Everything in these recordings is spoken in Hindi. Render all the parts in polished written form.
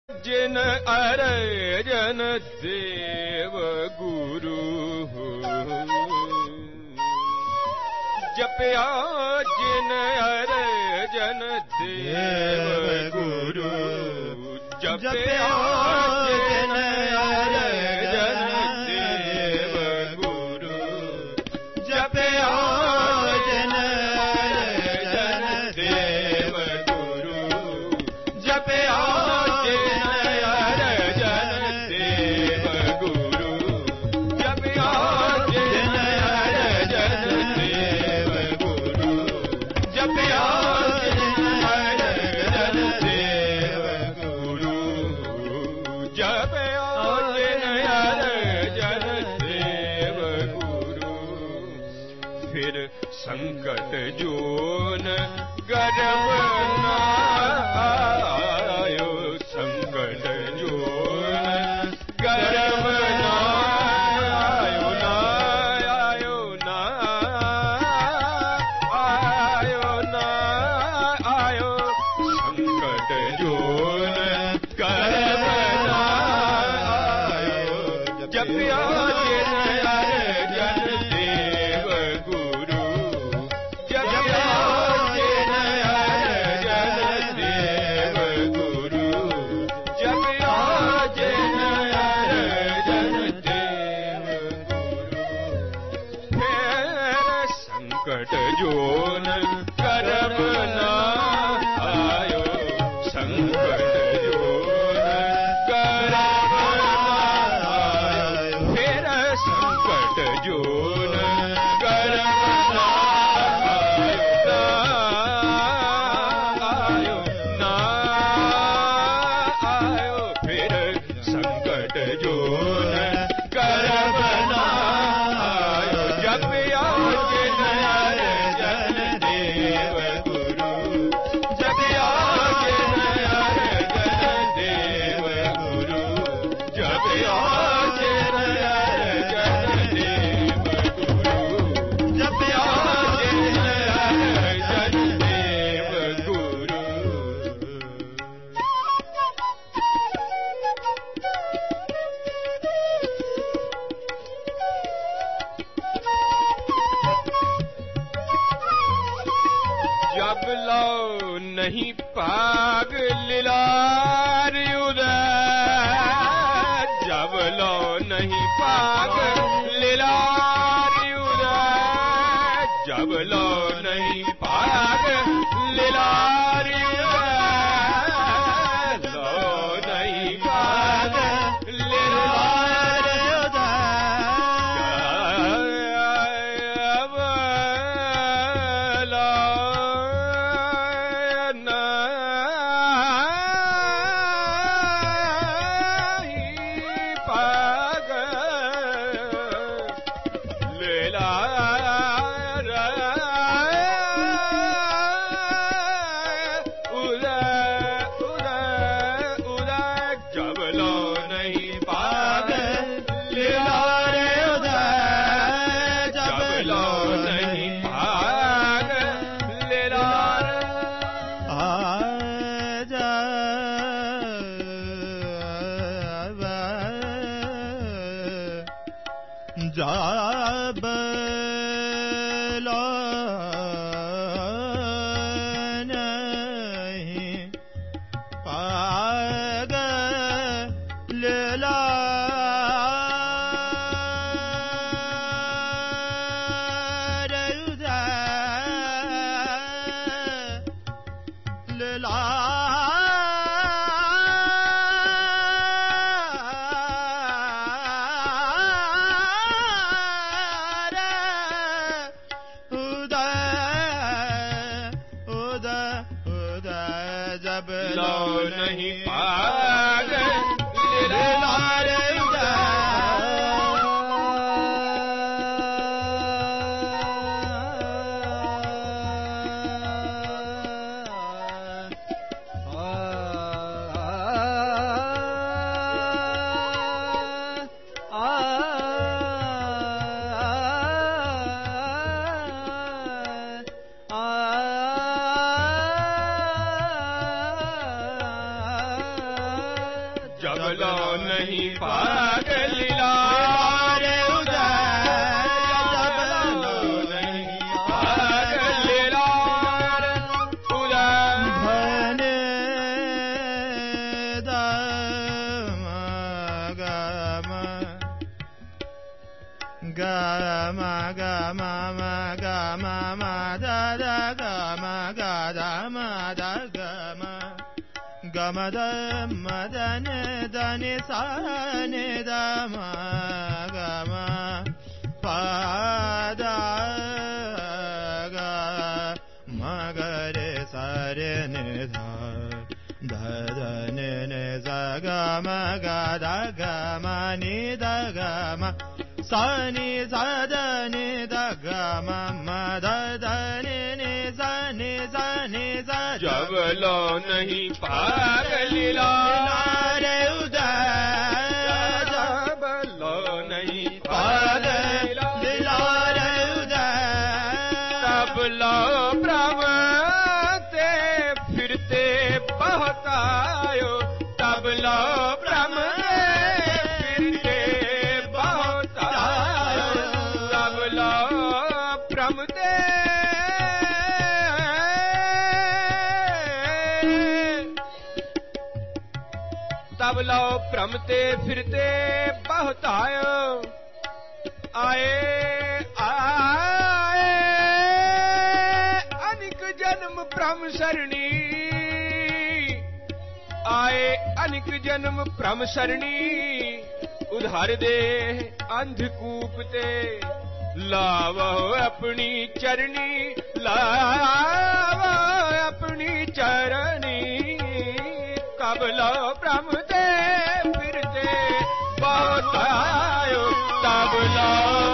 जिन अरे जन देव गुरु जपया जिन अरे जन देव गुरु जपया जिन अरे जन देव गुरु जपया जिन अरे जन देव गुरु जपया जिन अरे जन देव गुरु जपया जिन अरे जन देव गुरु जपया जिन अरे जन देव गुरु जपया जिन अरे जन देव गुरु फिर संकट जोन गर्भ न आयो संकट जोन गर्भ न आयो न आयो न आयो न आयो संकट जोन गर्भ न आयो जपया जिन अरे जन देव गुरु जपया जिन अरे जन देव गुरु जपया जिन अरे जन देव गुरु फिर संकट जोन गर्भ न आयो संकट जोन गर्भ न आयो फिर संकट जोन गर्भ न आयो न आयो फिर संकट जोन गर्भ न आयो जपया जिन अरे जन देव गुरु जपया जिन अरे जन देव गुरु जपया जिन अरे जन देव गुरु जपया जिन अरे जन देव गुरु जब लो नहीं पाग लीलार उदय जब लो नहीं पाग लीलार उदय जब लो नहीं पाग लीलार उदय लो नहीं पाग लीलार जब लो नहीं पाग लीलार उदय जब लो नहीं पाग लीलार उदय, जब लो नहीं पाग लीलार उदय। धने दम गम गम गम गम मद गम गद मद गम गम दम दने दनि सनि दम गम पद गम गरे सरे निध धनि नि स गम गद गम निध गम सनि सदनि द गम मद धनि नि सनि सनि स। जब लो नहीं पाग लीलार उदय, जब लो नहीं पाग लीलार उदय। तब लो भ्रमते फिरते बहुत आयो, तब लो भ्रमते फिरते बहुत आयो, तब लो भ्रमते तब लो भ्रमते फिरते बहुत आयो। आए आए अनेक जन्म भ्रम सरणी, आए अनेक जन्म भ्रम सरणी। उधार दे अंधकूपते लावो अपनी चरणी, लावो अपनी चरणी। कब लो भ्रमते फिरते बहुत आयो, तब लो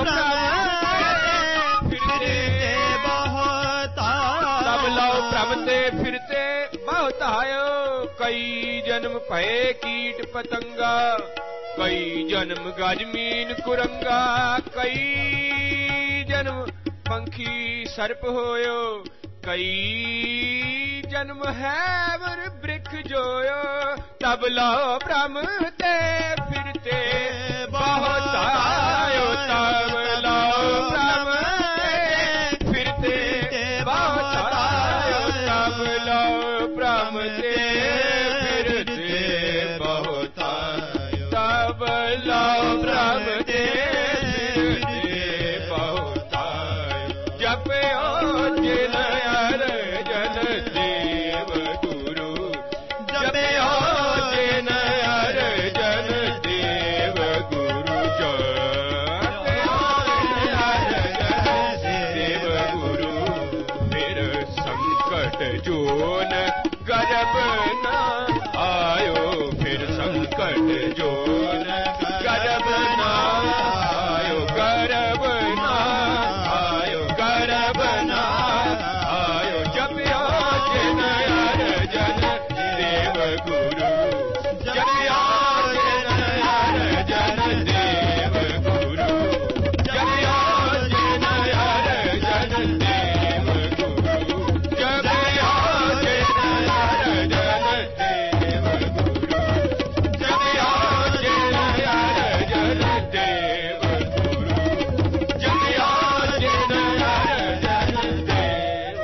फिरते बहुत तब लो भ्रमते फिरते बहुत आयो। कई जन्म भये कीट पतंगा, कई जन्म गजमीन कुरंगा, कई जन्म पंखी सर्प होयो, कई जन्म हैवर वृक्ष जोयो। तब लो भ्रमते फिरते बहुत आयो, तब लो भ्रमते फिरते बहुत आयो, तब लो भ्रमते फिरते बहुत आयो, तब लो भ्रमते फिरते बहुत आयो। जपयो जिन अर्जन देव गुरु, जपयो जिन अर्जन देव गुरु, जपयो जिन अर्जन देव गुरु। फिर संकट जोन गजब न आयो, फिर संकट जोन गजब न आयो, गरब न आयो, गरब न आयो। जपयो जिन अर्जन देव गुरु, जपयो जिन अर्जन देव गुरु, जपयो जिन अर्जन देव गुरु, जपयो जिन अर्जन देव गुरु, जपयो जिन अर्जन देव गुरु, जपयो जिन अर्जन देव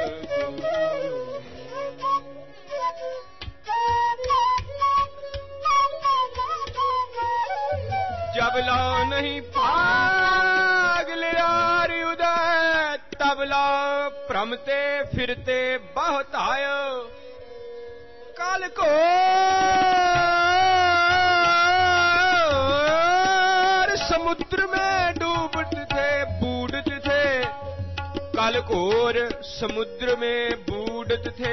जब लो नहीं पाग लीलार उदय, तब लो भ्रमते फिरते बहुत आयो। काल को समुद्र में डूबते थे बूढ़ते थे, काल कोर समुद्र में बूढ़ते थे।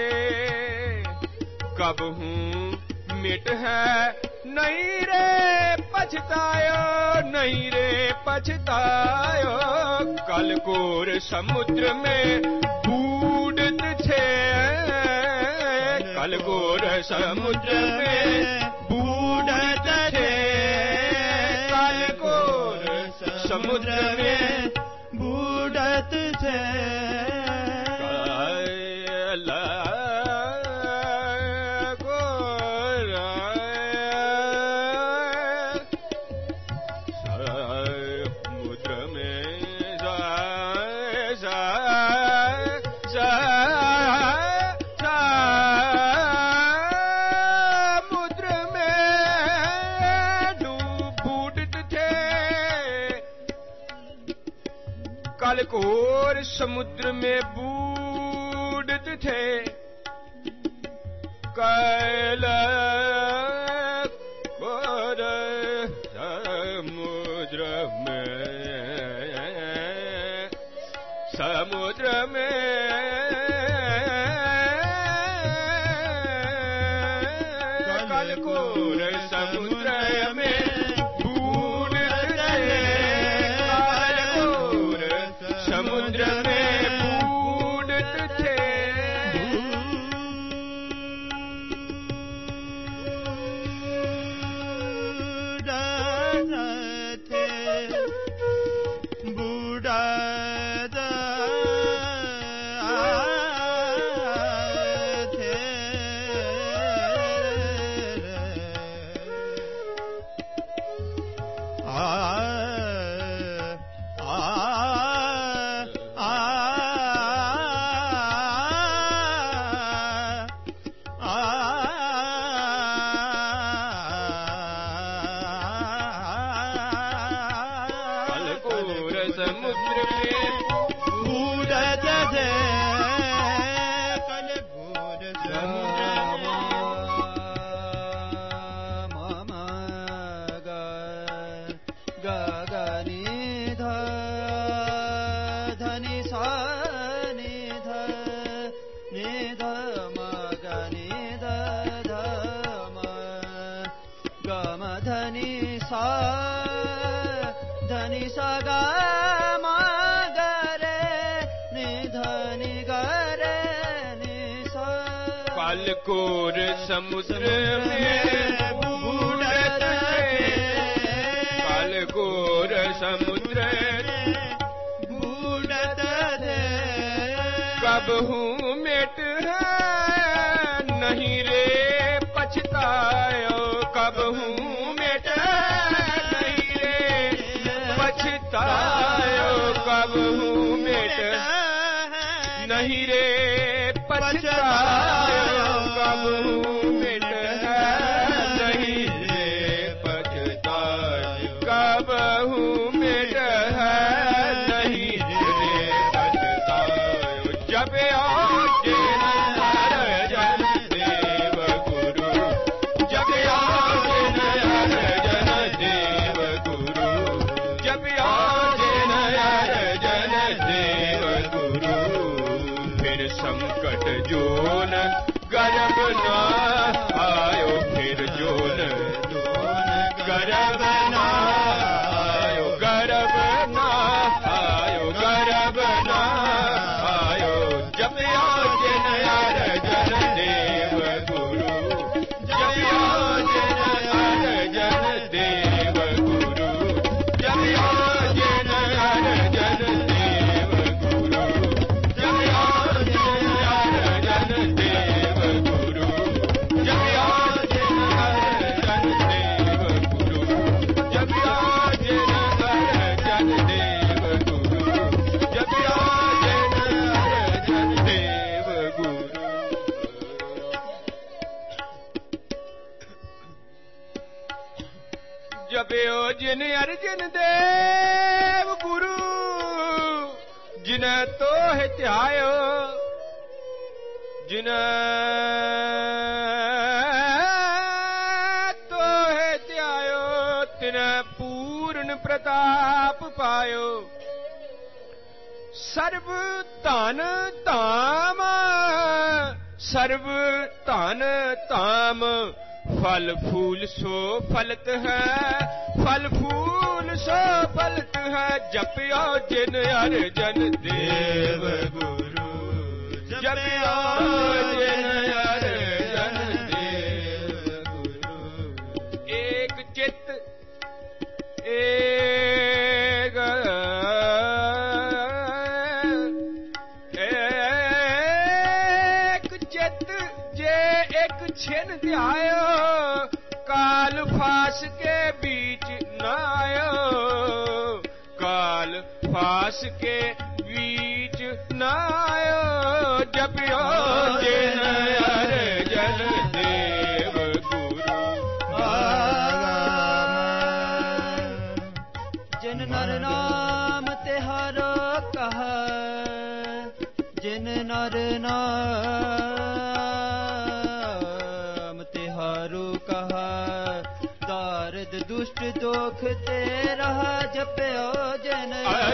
कब हूँ मिट है नहीं रे पछतायो, नहीं रे पछतायो। कल कोर समुद्र में बूढ़त थे, कल कोर समुद्र में बूढ़त थे, कल कोर समुद्र में बूढ़त थे। कालकोर समुद्र में बूढ़ते थे, कालकोर समुद्र में कालकोर समुद्र में बूढ़ते थे, कालकोर समुद्र में बूढ़ते थे। कालकोर समुद्र में बूढ़ते थे, कालकोर समुद्र बूढ़ते थे। कब हूँ मेट है नहीं रे पछतायो, कब हूँ मेट नहीं रे पछतायो, कब हूँ मेट नहीं रे पछतायो, कब हूँ मेट नहीं रे पछतायो, कब हूँ मेट नहीं रे पछतायो। जब आजे जन देव गुरु, जब आजे जन देव गुरु, जब आजे जन देव गुरु, फिर संकट जोन गर्भ न आयो, फिर जोन गर्भ न आयो, गर्भ न आयो, गर्भ न आयो। जब आजे जन देव गुरु, जब आजे जन देव गुरु, जब आजे जन देव गुरु, जब आजे जन देव गुरु, जब आजे जन देव गुरु, जब आजे जन देव गुरु, जब आजे जन देव गुरु। जपयो जिन अर्जन देव गुरु, जिन तो है ध्यायो, जिन तो है ध्यायो, तिन पूर्ण प्रताप पायो। सर्व धन धाम, सर्व धन धाम, फल फूल सो फलत है, फल फूल सो फलत है। जपयो जिन अर्जन देव गुरु, जपयो जिन अर्जन देव गुरु। एक चित एक चित जे एक छिन ध्यायो, काल फास के बीच न आयो, काल फास के बीच न आयो। जपयो जिन अर्जन देव गुरु, जिन नर नाम तिहारो कहा नाम तिहारू कहा, दारद दुष्ट दोख तेरा जपयो जन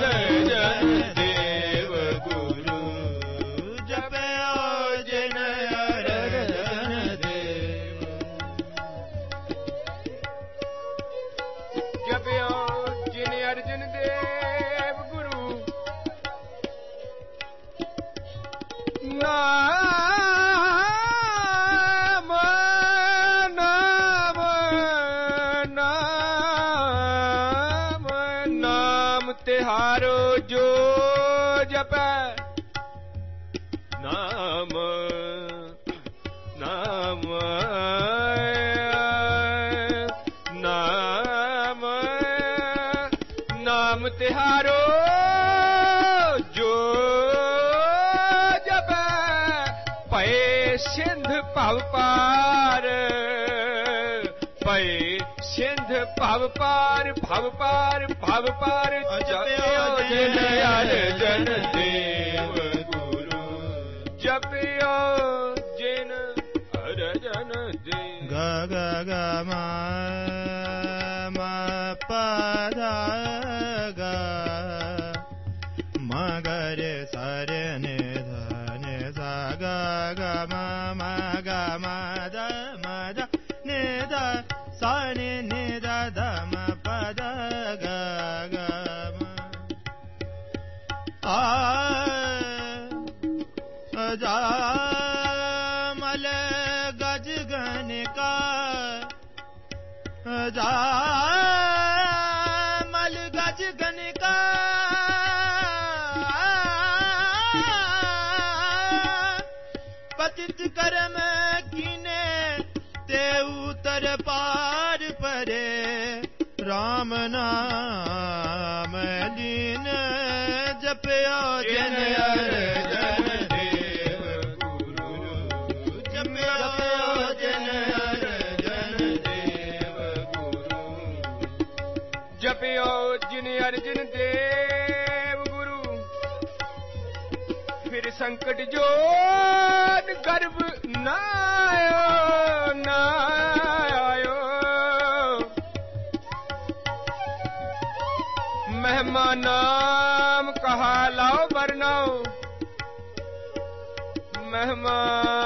देव गुरु, जपयो जन देव, जपयो जिन अर्जुन देव गुरु, नाम नाम नाम नाम तिहारो जो जपै, नाम नाम नाम नाम तिहारो जो जपै, पए सिंध भव पार, पए सिंध भव पार, भव पार भव पार, जपयो जिन अर्जुन देव गुरु, जपयो जिन अर्जुन देव। ग ग ग म प ध ग, म ग रे स रे नि ध नि सा, ग ग म ग म द नि द सा नि नि द ध म प द ग ग म आ जा मल गज गन का, जा मल गज गन का, पतित कर्म कीने ते उतर पार परे, राम नाम लीन जपयो जन अर्जुन देव गुरु, जपयो जन अर्जुन देव गुरु, जपयो जिन अर्जुन देव गुरु, फिर संकट जोन गर्भ नायो नायो, महिमा नाम कहा लाओ बरनाओ, महिमा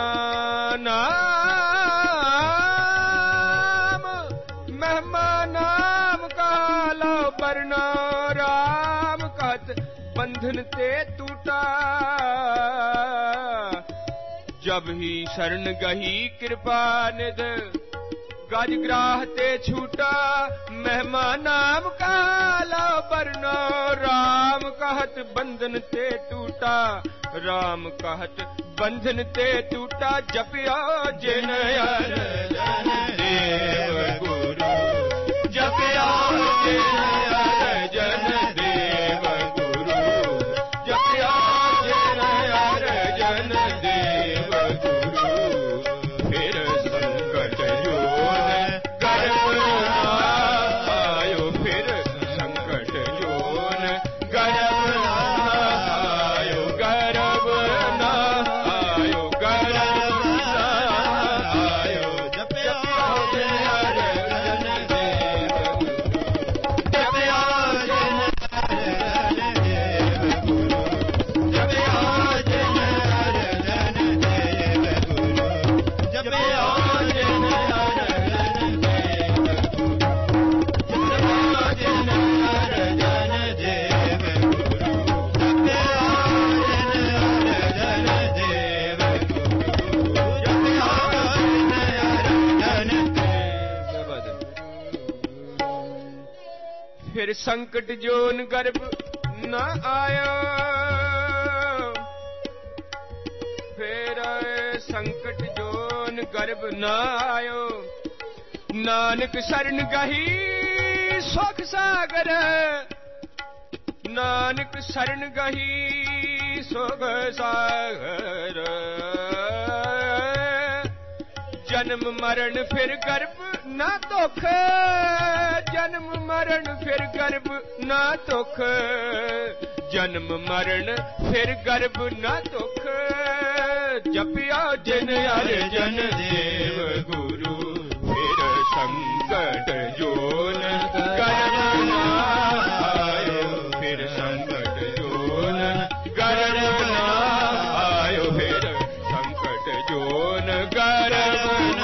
नाम कहा लाओ बरनाओ, राम कहत बंधन ते टूटा, जब ही शरण गही कृपा निध, गज ग्राह ते छूटा, महिमा नाम काला बरना, राम कहत बंधन ते टूटा, राम कहत बंधन ते टूटा, जपयो जिन अर्जुन देव गुरु, जपयो जिन अर्जुन देव गुरु, जपयो जिन अर्जुन देव गुरु, फिर संकट जोन गर्भ आयो, फिर संकट जोन गर्भ आयो, गर्भ ना आयो, गर्भ आयो, जपयो जिन अर्जुन देव गुरु, जपयो जिन अर्जुन देव गुरु, जपयो जिन अर्जुन देव गुरु, जपयो जिन अर्जुन देव फिर संकट जोन गर्भ न आयो, फिर संकट जोन गर्भ न आयो, नानक शरण गही सुख सागर, नानक शरण गही सुख सागर, जन्म मरण फिर गर्भ ना दुख, जन्म मरण फिर गर्भ ना दुख, जन्म मरण फिर गर्भ ना दुख, जपिया जिन अर्जन देव गुरु फिर संकट जोन गर्भ न आयो फिर संकट जोन गर्भ न आयो फिर संकट जोन गर्भ न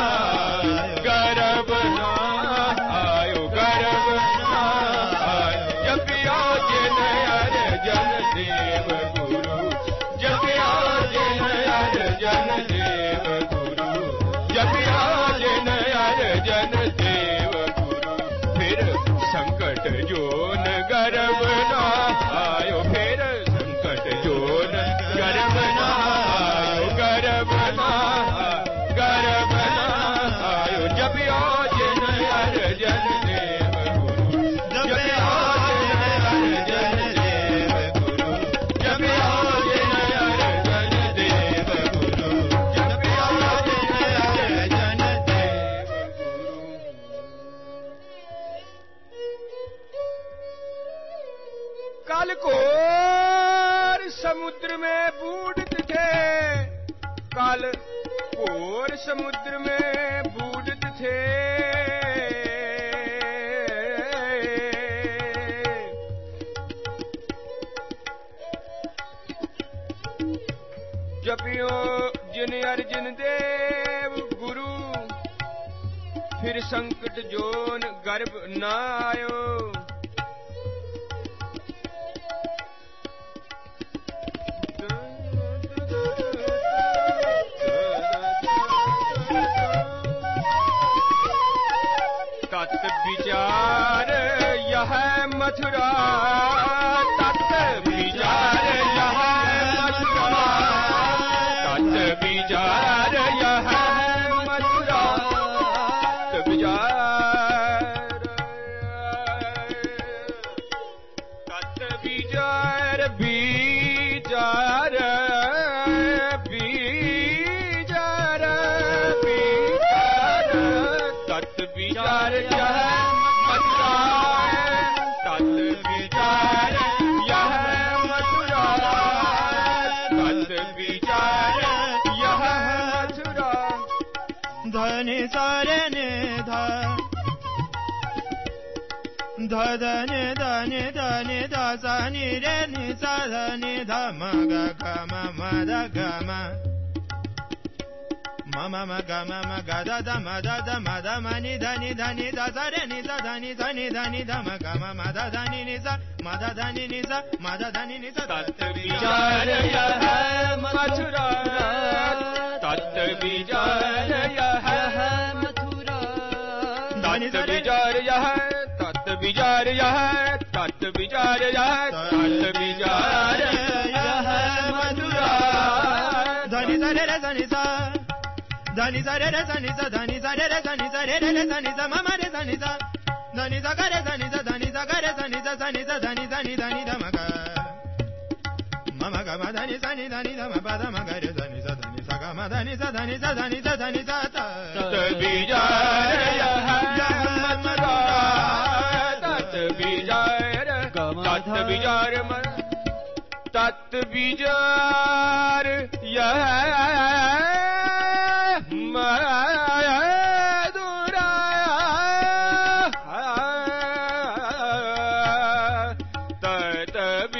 आयो गर्भ न आयो जपिया जिन अर्जन देव गुरु जपिया जिन अर्जन देव गुरु जपिया जिन अर्जन देव गुरु फिर संकट जोन गर्भ न आयो फिर संकट जोन गर्भ न आयो गर्भ न आयो जपिया जिन अर्जन देव गुरु जपिया जिन अर्जन देव गुरु जपिया जिन अर्जन देव गुरु जपिया जिन अर्जन देव गुरु। काल घोर समुद्र में बूढ़त थे काल घोर समुद्र में बूढ़त थे जपियो जिन अर्जन देव गुरु फिर संकट जोन गर्भ न आयो तत् विचार यह मथुरा तत् विचार यह मथुरा तत् विचार यह मथुरा तत् विचार विचार विचार विचार तत् विचार यह मथुरा तत् विचार यह मथुरा तत् विचार यह मथुरा धनि सारे ने धनि धनि धनि सा नि रे नि सा धनि ध म ग ग म म द ग म म म म ग म म ग द द म द द म द म नि धनि धनि द सा रे नि सा धनि धनि धनि ध म ग म म द धनि नि सा म द धनि नि सा म द धनि नि सा तत् विचार यह मथुरा तत् विचार यह मथुरा तत् विचार यह तत् विचार यह तत् विचार यह तत् विचार यह मथुरा धनि सा रे रे धनि सा धनि सा रे रे धनि सा धनि सा रे रे धनि सा रे रे रे धनि सा म म रे धनि सा धनि सा ग रे धनि सा धनि सा ग रे धनि सा धनि सा धनि धनि धनि ध म ग म म ग म धनि सा नि धनि ध म प द म ग रे धनि सा धनि सा ग म धनि सा धनि सा धनि सा धनि सा तत् विचार यह मथुरा तत् विचार तत् विचार तत् विचार यह मथुरा तत्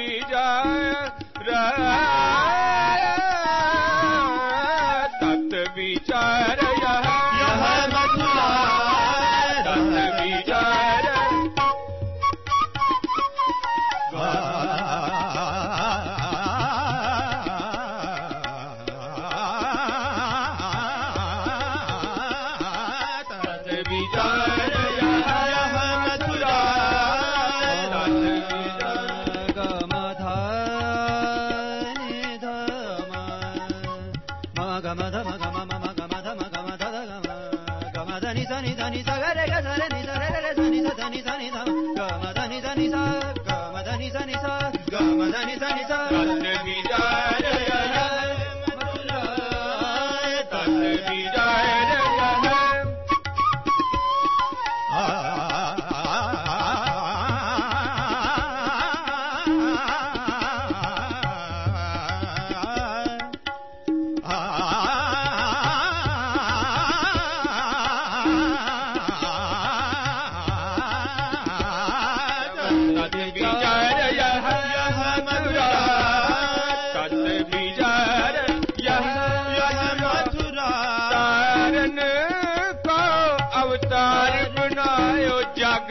विचार तत् विचार यह मथुरा तत् विचार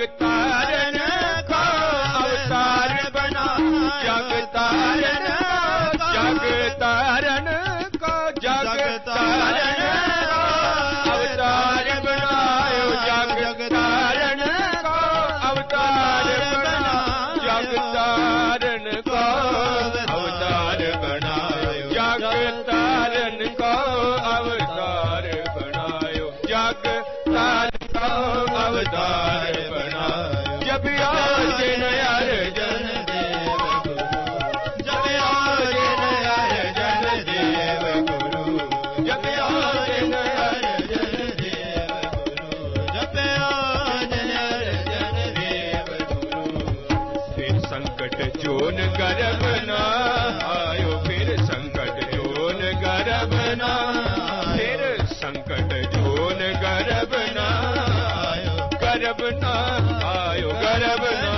तारन को अवतार बना, जग तारन को, जग तारन को, जग तारन को अवतार बनायो, जग तारन को अवतार बना, जग तारन को अवतार बनायो, जग तारन को अवतार बनायो, जग तारन को अवतार बनायो। जब आजे नयर जन देव गुरु, जब आजे नयर जन देव गुरु, जब आजे नयर जन देव गुरु, जब आजे नयर जन देव गुरु। फिर संकट जोन गर्भ ना आयो, फिर संकट जोन गर्भ ना, फिर संकट जोन गर्भ ना आयो, गर्भ ना आयो, गर्भ ना